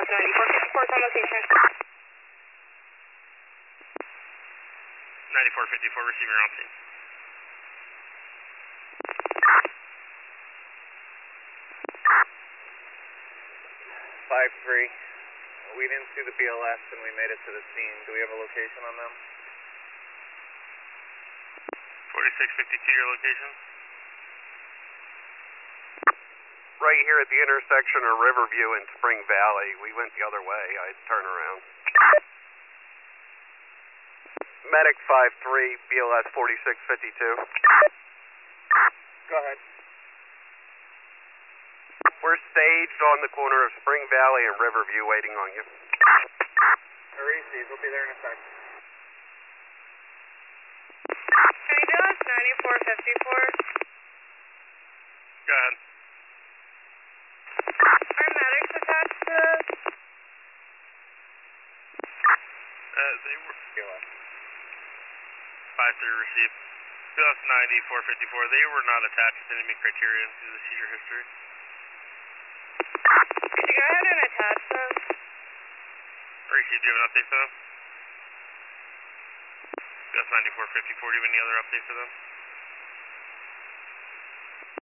9454 on location. 9454 receiving on scene. 5-3. We didn't see the BLS and we made it to the scene. Do we have a location on them? 4652, your location? Right here at the intersection of Riverview and Spring Valley. We went the other way. I'd turn around. Medic 5-3, BLS 4652. Go ahead. We're staged on the corner of Spring Valley and Riverview waiting on you. Maurices, we'll be there in a sec. Can you do us 9454? Go ahead. Are medics attached to this? They were BLS. 5-3 received. BLS 9454, they were not attached to any criterion to the seizure history. Could you go ahead and attach them? Received, do you have an update for them? BLS 9454, do you have any other update for them?